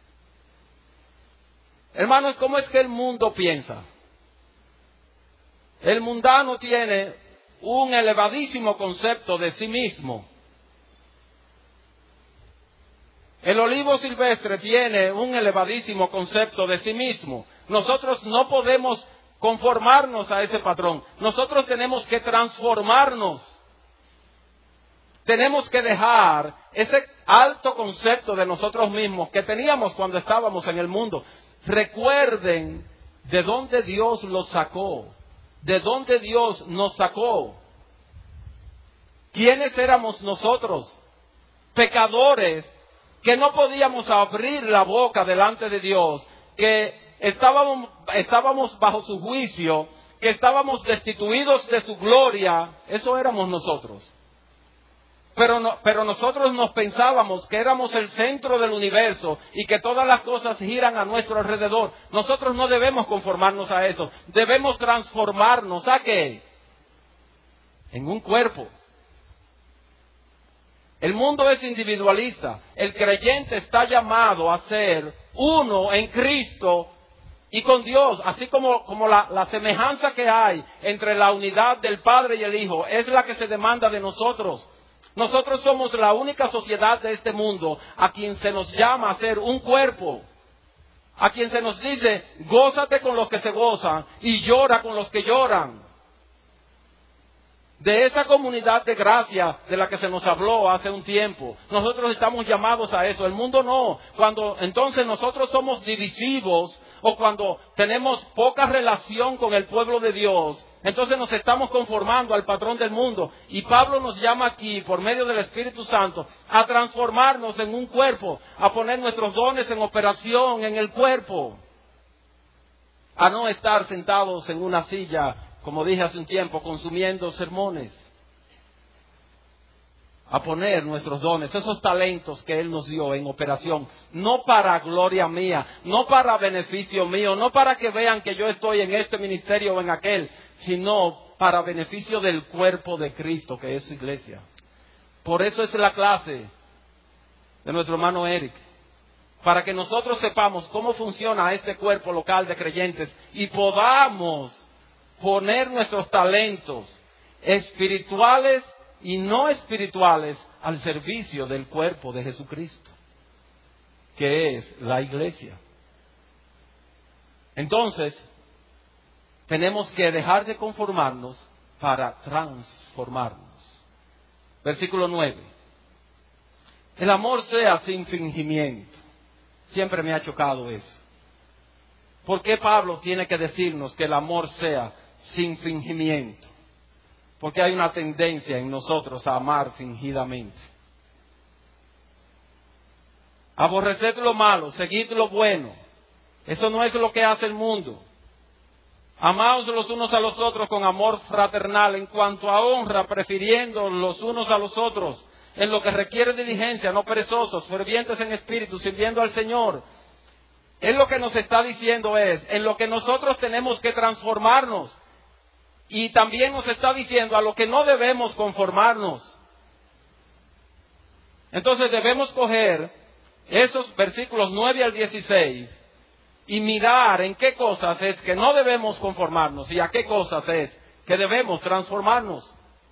Hermanos, ¿cómo es que el mundo piensa? El mundano tiene un elevadísimo concepto de sí mismo. El olivo silvestre tiene un elevadísimo concepto de sí mismo. Nosotros no podemos conformarnos a ese patrón. Nosotros tenemos que transformarnos. Tenemos que dejar ese alto concepto de nosotros mismos que teníamos cuando estábamos en el mundo. Recuerden de dónde Dios los sacó, de dónde Dios nos sacó. ¿Quiénes éramos nosotros? Pecadores, que no podíamos abrir la boca delante de Dios, que estábamos, estábamos bajo su juicio, que estábamos destituidos de su gloria. Eso éramos nosotros. Pero, no, pero nosotros nos pensábamos que éramos el centro del universo y que todas las cosas giran a nuestro alrededor. Nosotros no debemos conformarnos a eso. Debemos transformarnos. ¿A qué? En un cuerpo. El mundo es individualista. El creyente está llamado a ser uno en Cristo y con Dios. Así como, como la, la semejanza que hay entre la unidad del Padre y el Hijo es la que se demanda de nosotros. Nosotros somos la única sociedad de este mundo a quien se nos llama a ser un cuerpo. A quien se nos dice, gózate con los que se gozan y llora con los que lloran. De esa comunidad de gracia de la que se nos habló hace un tiempo. Nosotros estamos llamados a eso. El mundo no. Cuando entonces nosotros somos divisivos o cuando tenemos poca relación con el pueblo de Dios, entonces nos estamos conformando al patrón del mundo. Y Pablo nos llama aquí, por medio del Espíritu Santo, a transformarnos en un cuerpo, a poner nuestros dones en operación en el cuerpo. A no estar sentados en una silla, como dije hace un tiempo, consumiendo sermones. A poner nuestros dones, esos talentos que Él nos dio en operación, no para gloria mía, no para beneficio mío, no para que vean que yo estoy en este ministerio o en aquel, sino para beneficio del cuerpo de Cristo, que es su iglesia. Por eso es la clase de nuestro hermano Eric, para que nosotros sepamos cómo funciona este cuerpo local de creyentes y podamos poner nuestros talentos espirituales y no espirituales al servicio del cuerpo de Jesucristo, que es la iglesia. Entonces, tenemos que dejar de conformarnos para transformarnos. Versículo nueve. El amor sea sin fingimiento. Siempre me ha chocado eso. ¿Por qué Pablo tiene que decirnos que el amor sea sin fingimiento? Porque hay una tendencia en nosotros a amar fingidamente. Aborreced lo malo, seguid lo bueno. Eso no es lo que hace el mundo. Amaos los unos a los otros con amor fraternal, en cuanto a honra, prefiriendo los unos a los otros, en lo que requiere diligencia, no perezosos, fervientes en espíritu, sirviendo al Señor. Él lo que nos está diciendo es, en lo que nosotros tenemos que transformarnos. Y también nos está diciendo a lo que no debemos conformarnos. Entonces debemos coger esos versículos nueve al dieciséis y mirar en qué cosas es que no debemos conformarnos y a qué cosas es que debemos transformarnos.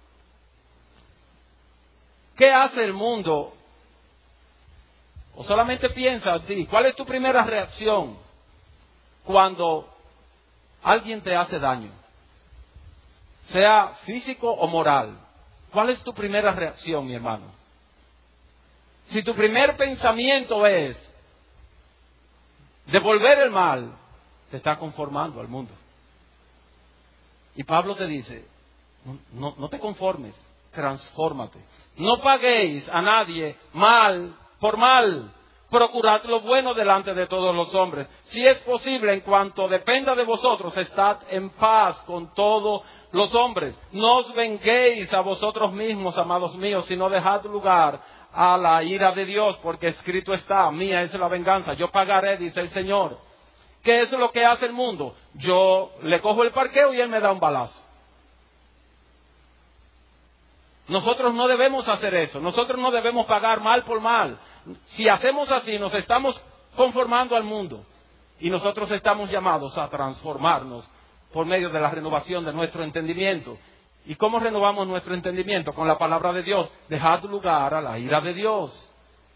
¿Qué hace el mundo? O solamente piensa así, ¿cuál es tu primera reacción cuando alguien te hace daño? Sea físico o moral. ¿Cuál es tu primera reacción, mi hermano? Si tu primer pensamiento es devolver el mal, te está conformando al mundo. Y Pablo te dice, no, no, no te conformes, transfórmate. No paguéis a nadie mal por mal. Procurad lo bueno delante de todos los hombres. Si es posible, en cuanto dependa de vosotros, estad en paz con todos los hombres. No os venguéis a vosotros mismos, amados míos, sino dejad lugar a la ira de Dios, porque escrito está, mía es la venganza, yo pagaré, dice el Señor. ¿Qué es lo que hace el mundo? Yo le cojo el parqueo y él me da un balazo. Nosotros no debemos hacer eso. Nosotros no debemos pagar mal por mal. Si hacemos así, nos estamos conformando al mundo. Y nosotros estamos llamados a transformarnos por medio de la renovación de nuestro entendimiento. ¿Y cómo renovamos nuestro entendimiento? Con la palabra de Dios. Dejad lugar a la ira de Dios.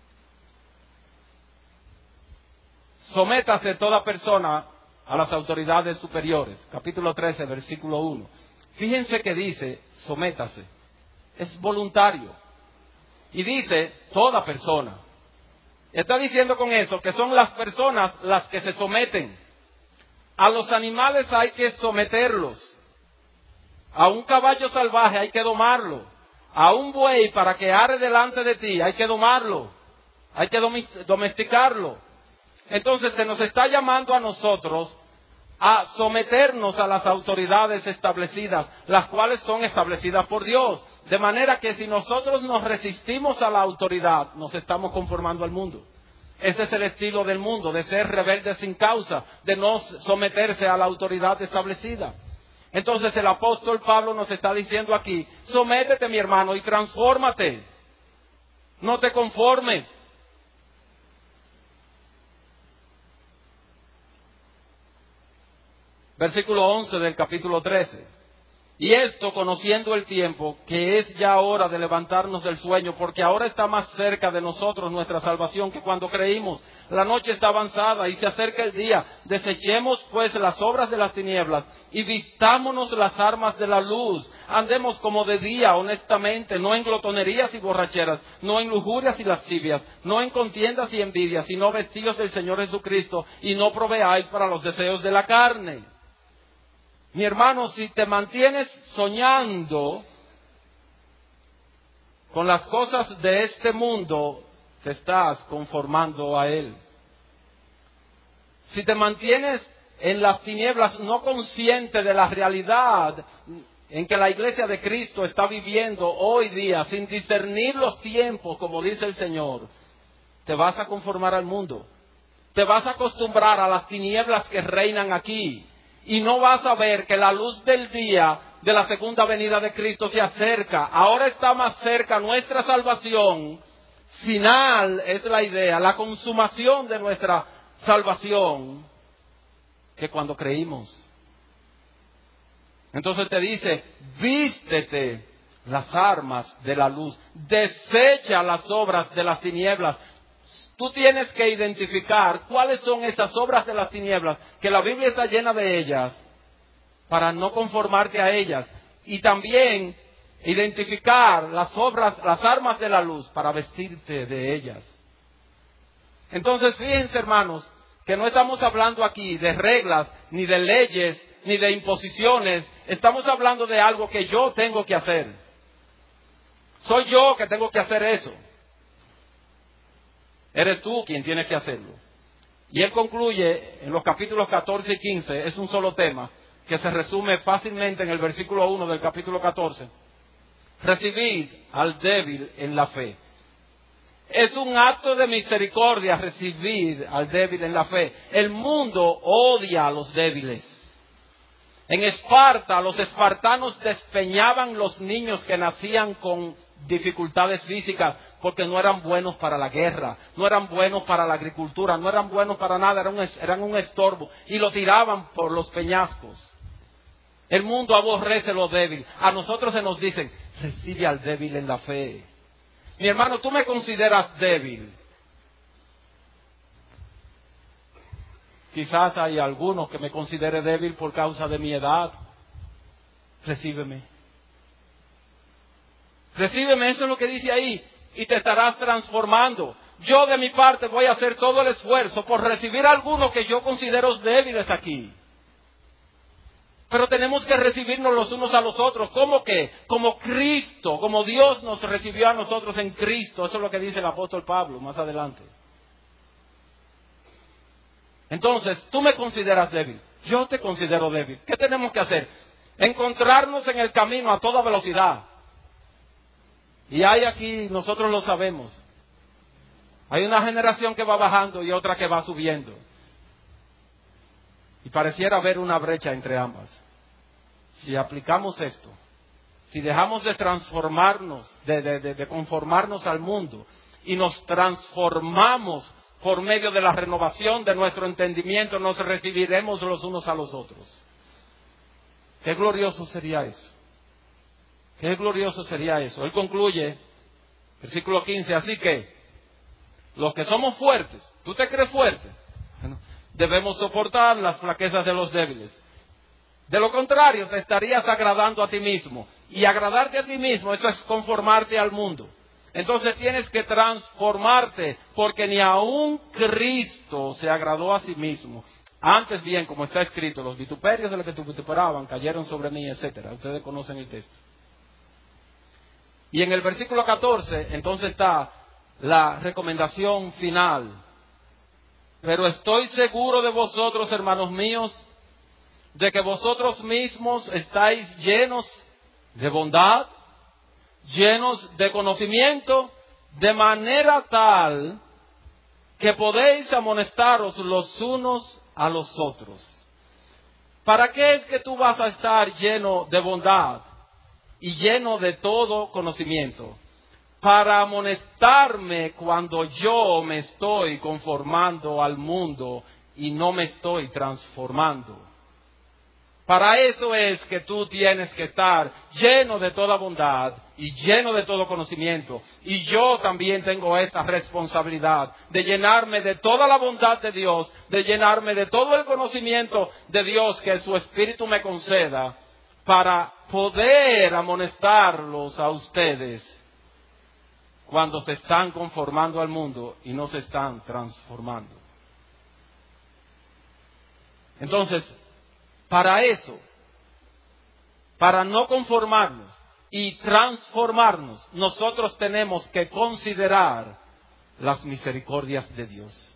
Sométase toda persona a las autoridades superiores. Capítulo trece, versículo uno. Fíjense que dice, sométase. Es voluntario. Y dice, toda persona. Está diciendo con eso que son las personas las que se someten. A los animales hay que someterlos. A un caballo salvaje hay que domarlo. A un buey para que arre delante de ti hay que domarlo. Hay que domesticarlo. Entonces se nos está llamando a nosotros a someternos a las autoridades establecidas, las cuales son establecidas por Dios. De manera que si nosotros nos resistimos a la autoridad, nos estamos conformando al mundo. Ese es el estilo del mundo, de ser rebelde sin causa, de no someterse a la autoridad establecida. Entonces el apóstol Pablo nos está diciendo aquí, sométete, mi hermano, y transfórmate. No te conformes. Versículo once del capítulo trece. Y esto conociendo el tiempo, que es ya hora de levantarnos del sueño, porque ahora está más cerca de nosotros nuestra salvación que cuando creímos. La noche está avanzada y se acerca el día. Desechemos pues las obras de las tinieblas y vistámonos las armas de la luz. Andemos como de día, honestamente, no en glotonerías y borracheras, no en lujurias y lascivias, no en contiendas y envidias, sino vestidos del Señor Jesucristo, y no proveáis para los deseos de la carne. Mi hermano, si te mantienes soñando con las cosas de este mundo, te estás conformando a él. Si te mantienes en las tinieblas, no consciente de la realidad en que la iglesia de Cristo está viviendo hoy día, sin discernir los tiempos, como dice el Señor, te vas a conformar al mundo. Te vas a acostumbrar a las tinieblas que reinan aquí. Y no vas a ver que la luz del día de la segunda venida de Cristo se acerca. Ahora está más cerca nuestra salvación. Final es la idea, la consumación de nuestra salvación, que cuando creímos. Entonces te dice, vístete las armas de la luz, desecha las obras de las tinieblas. Tú tienes que identificar cuáles son esas obras de las tinieblas, que la Biblia está llena de ellas, para no conformarte a ellas. Y también identificar las obras, las armas de la luz, para vestirte de ellas. Entonces, fíjense, hermanos, que no estamos hablando aquí de reglas, ni de leyes, ni de imposiciones. Estamos hablando de algo que yo tengo que hacer. Soy yo que tengo que hacer eso. Eres tú quien tiene que hacerlo. Y él concluye en los capítulos catorce y quince, es un solo tema, que se resume fácilmente en el versículo uno del capítulo catorce. Recibid al débil en la fe. Es un acto de misericordia recibir al débil en la fe. El mundo odia a los débiles. En Esparta, los espartanos despeñaban los niños que nacían con dificultades físicas porque no eran buenos para la guerra, no eran buenos para la agricultura, no eran buenos para nada, eran un, eran un estorbo y lo tiraban por los peñascos. El mundo aborrece lo débil. A nosotros se nos dicen, recibe al débil en la fe. Mi hermano, tú me consideras débil. Quizás hay algunos que me considere débil por causa de mi edad. Recíbeme. Recíbeme, eso es lo que dice ahí, y te estarás transformando. Yo de mi parte voy a hacer todo el esfuerzo por recibir a algunos que yo considero débiles aquí. Pero tenemos que recibirnos los unos a los otros. ¿Cómo que? Como Cristo, como Dios nos recibió a nosotros en Cristo. Eso es lo que dice el apóstol Pablo más adelante. Entonces, tú me consideras débil. Yo te considero débil. ¿Qué tenemos que hacer? Encontrarnos en el camino a toda velocidad. Y hay aquí, nosotros lo sabemos. Hay una generación que va bajando y otra que va subiendo. Y pareciera haber una brecha entre ambas. Si aplicamos esto, si dejamos de transformarnos, de, de, de, de conformarnos al mundo, y nos transformamos por medio de la renovación de nuestro entendimiento, nos recibiremos los unos a los otros. Qué glorioso sería eso. Qué glorioso sería eso. Él concluye, versículo quince, así que los que somos fuertes, ¿tú te crees fuerte? Bueno, debemos soportar las flaquezas de los débiles. De lo contrario, te estarías agradando a ti mismo. Y agradarte a ti mismo, eso es conformarte al mundo. Entonces tienes que transformarte, porque ni aun Cristo se agradó a sí mismo. Antes bien, como está escrito, los vituperios de los que te vituperaban cayeron sobre mí, etcétera. Ustedes conocen el texto. Y en el versículo catorce, entonces está la recomendación final. Pero estoy seguro de vosotros, hermanos míos, de que vosotros mismos estáis llenos de bondad, llenos de conocimiento, de manera tal que podéis amonestaros los unos a los otros. ¿Para qué es que tú vas a estar lleno de bondad y lleno de todo conocimiento? Para amonestarme cuando yo me estoy conformando al mundo y no me estoy transformando. Para eso es que tú tienes que estar lleno de toda bondad y lleno de todo conocimiento. Y yo también tengo esa responsabilidad de llenarme de toda la bondad de Dios, de llenarme de todo el conocimiento de Dios que su Espíritu me conceda, para poder amonestarlos a ustedes cuando se están conformando al mundo y no se están transformando. Entonces, para eso, para no conformarnos y transformarnos, nosotros tenemos que considerar las misericordias de Dios.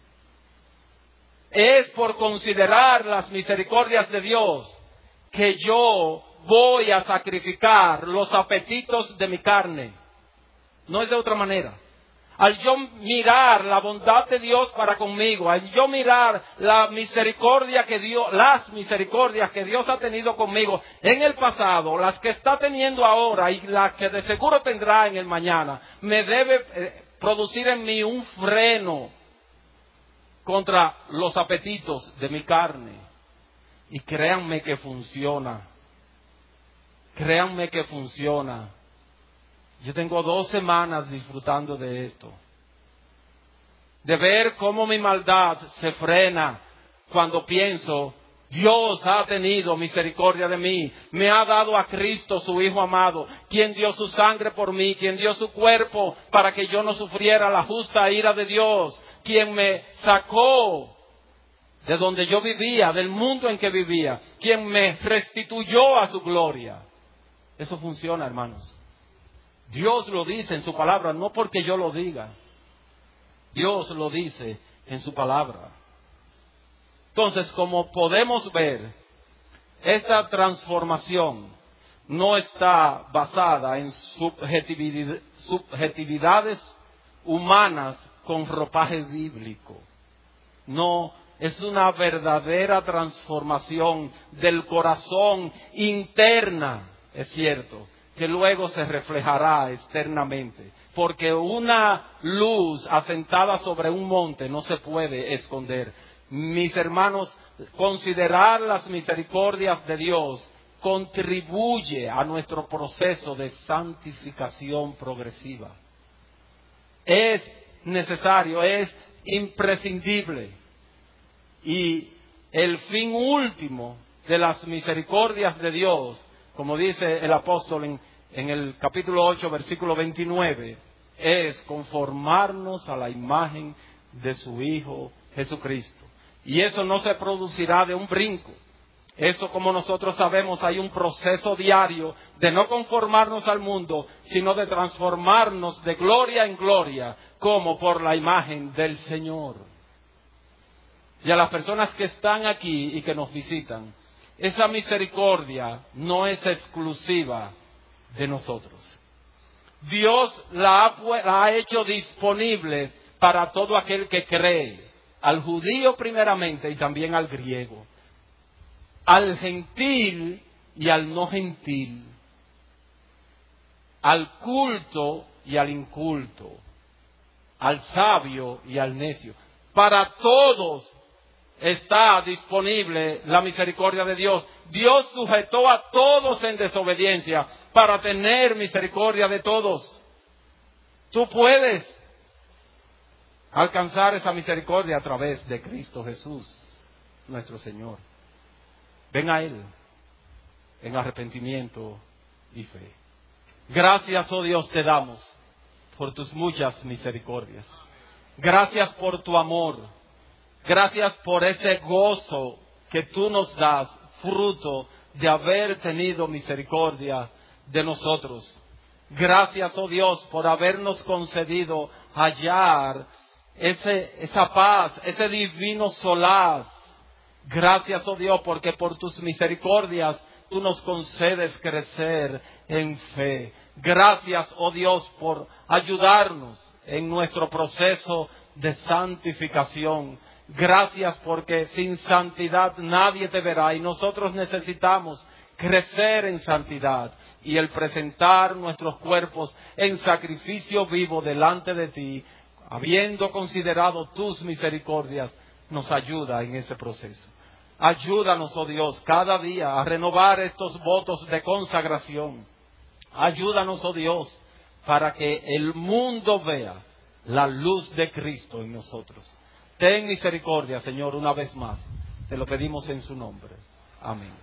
Es por considerar las misericordias de Dios que yo voy a sacrificar los apetitos de mi carne. No es de otra manera. Al yo mirar la bondad de Dios para conmigo, al yo mirar la misericordia que Dios, las misericordias que Dios ha tenido conmigo en el pasado, las que está teniendo ahora y las que de seguro tendrá en el mañana, me debe eh, producir en mí un freno contra los apetitos de mi carne. Y créanme que funciona. Créanme que funciona. Yo tengo dos semanas disfrutando de esto. De ver cómo mi maldad se frena cuando pienso, Dios ha tenido misericordia de mí. Me ha dado a Cristo, su Hijo amado, quien dio su sangre por mí, quien dio su cuerpo para que yo no sufriera la justa ira de Dios, quien me sacó de donde yo vivía, del mundo en que vivía, quien me restituyó a su gloria. Eso funciona, hermanos. Dios lo dice en su palabra, no porque yo lo diga. Dios lo dice en su palabra. Entonces, como podemos ver, esta transformación no está basada en subjetividad, subjetividades humanas con ropaje bíblico. No, es una verdadera transformación del corazón interna, es cierto, que luego se reflejará externamente, porque una luz asentada sobre un monte no se puede esconder. Mis hermanos, considerar las misericordias de Dios contribuye a nuestro proceso de santificación progresiva. Es necesario, es imprescindible. Y el fin último de las misericordias de Dios, como dice el apóstol en, en el capítulo ocho, versículo veintinueve, es conformarnos a la imagen de su Hijo Jesucristo. Y eso no se producirá de un brinco. Eso, como nosotros sabemos, hay un proceso diario de no conformarnos al mundo, sino de transformarnos de gloria en gloria, como por la imagen del Señor. Y a las personas que están aquí y que nos visitan, esa misericordia no es exclusiva de nosotros. Dios la ha, la ha hecho disponible para todo aquel que cree, al judío primeramente y también al griego, al gentil y al no gentil, al culto y al inculto, al sabio y al necio. Para todos está disponible la misericordia de Dios. Dios sujetó a todos en desobediencia para tener misericordia de todos. Tú puedes alcanzar esa misericordia a través de Cristo Jesús, nuestro Señor. Ven a Él en arrepentimiento y fe. Gracias, oh Dios, te damos por tus muchas misericordias. Gracias por tu amor. Gracias por ese gozo que tú nos das, fruto de haber tenido misericordia de nosotros. Gracias, oh Dios, por habernos concedido hallar ese, esa paz, ese divino solaz. Gracias, oh Dios, porque por tus misericordias tú nos concedes crecer en fe. Gracias, oh Dios, por ayudarnos en nuestro proceso de santificación. Gracias porque sin santidad nadie te verá y nosotros necesitamos crecer en santidad y el presentar nuestros cuerpos en sacrificio vivo delante de ti, habiendo considerado tus misericordias, nos ayuda en ese proceso. Ayúdanos, oh Dios, cada día a renovar estos votos de consagración. Ayúdanos, oh Dios, para que el mundo vea la luz de Cristo en nosotros. Ten misericordia, Señor, una vez más. Te lo pedimos en su nombre. Amén.